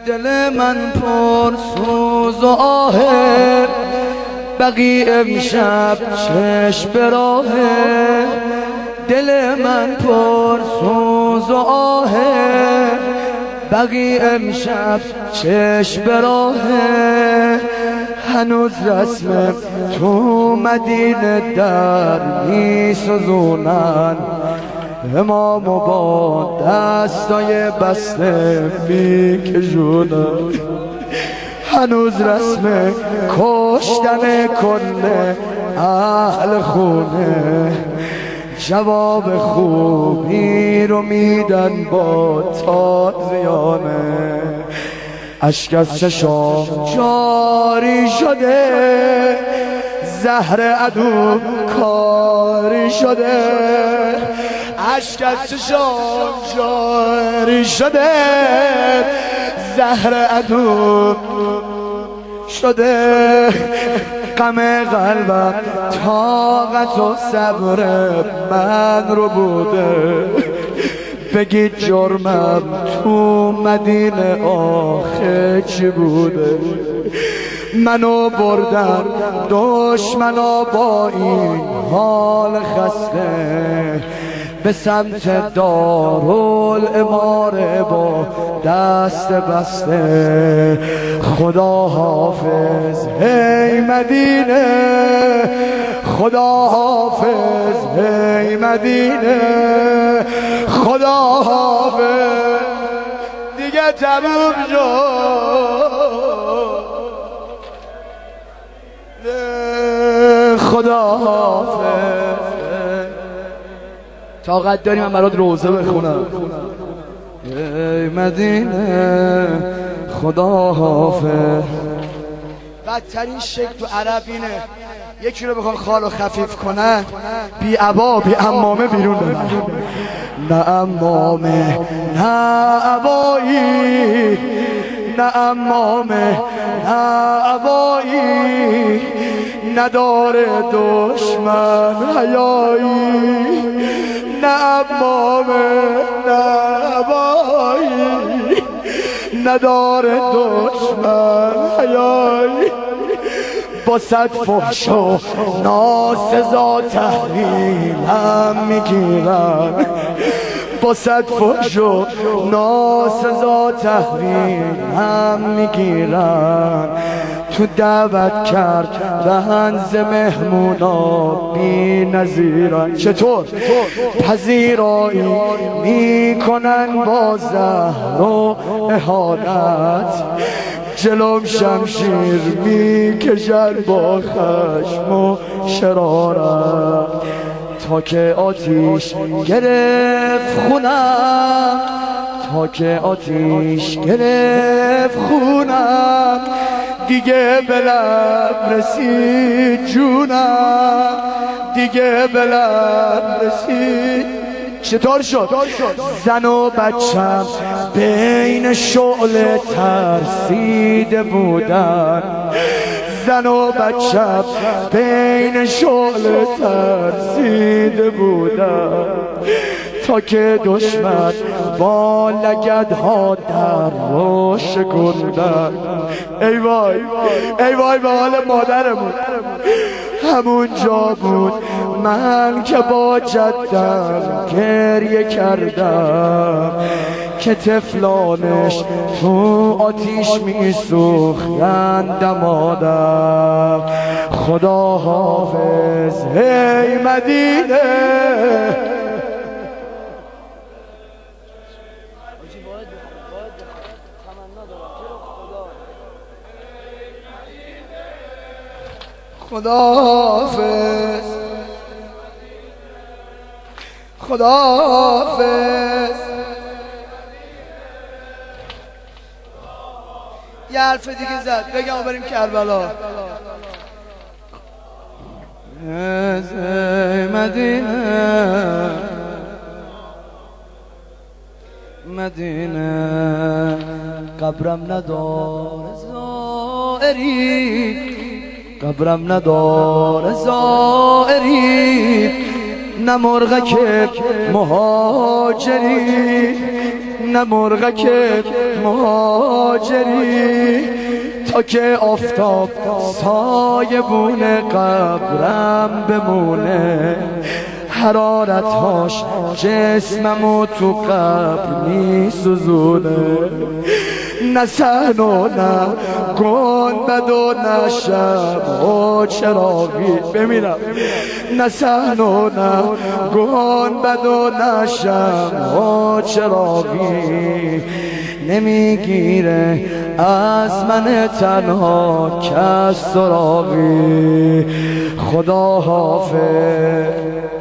دل من پر سوز و آهه، بقی امشب چشم به راهه. دل من پر سوز و آهه، بقی امشب چشم به راهه. هنوز رسم تو مدینه در می سوزونن، امامو با دستای بسته می کشونن. هنوز رسم کشتن کل اهل خونه، جواب خوبی رو میدن با تازیانه. اشک از چشام جاری شده، زهر عدو کاری شده. اشک از چشام جاری شده، زهر عدو شده. غم قلبم طاقت و صبر من رو بوده، بگید جرمم تو مدینه آخه چی بوده. منو بردن دشمنا با این حال خسته، به سمت دارالاماره با دست بسته. خدا حافظ هی مدینه، خدا حافظ هی مدینه، خدا حافظ دیگه تموم شد. خدا حافظ. طاقت داری من برات روزه بخونم؟ ای مدینه خدا حافظ. بدترین شکل تو عرب اینه، یکی رو بخوان خالو خفیف کنن، بی عبا بی عمامه بیرون ببرن. نه عمامه نه عبایی، نه عمامه نه عبایی، نداره دشمن حیایی. نه عمامه نه عبایی، نداره دشمن حیایی. با صد فحش و ناسزا تحویلم میگیرن، با صد فحش و ناسزا تحویلم میگیرن. تو دعوت کردن ز مهمونا بی نظیرن. چطور؟ پذیرایی میکنن با زهر و اهانت، جلوم شمشیر میکشن با خشم و شرارت. تا که آتیش گرفت خونم، تا که آتیش گرفت خونم، دیگه به لب رسید جونم، دیگه به لب رسید. چطور شد؟ زن و بچم بین شعله ترسیده بودن، زن و بچم بین شعله ترسیده بودن. تا که دشمن با لگدها در رو شکندن. ای وای ای وای به حال مادرمون. همونجا بود من که با جدم گریه کردم، که طفلانش تو آتیش می سوختن دمادم. خدا حافظ هی مدینه. خدا حافظ خدا حافظ. یه حرف دیگه زد بگم بریم کربلا. مدینه مدینه قبرم نداره زائری، قبرم نداره زائری. نه مرغک مهاجری، نه مرغک مهاجری تا که آفتاب سایبون قبرم بمونه حرارتهاش جسممو تو قبر میسوزونه نه صحن و نه گنبد و نه شمع و چراغی بمیرم نه صحن و نه گنبد و نه شمع و چراغی نمیگیره از من تنها کس سراغی خدا حافظ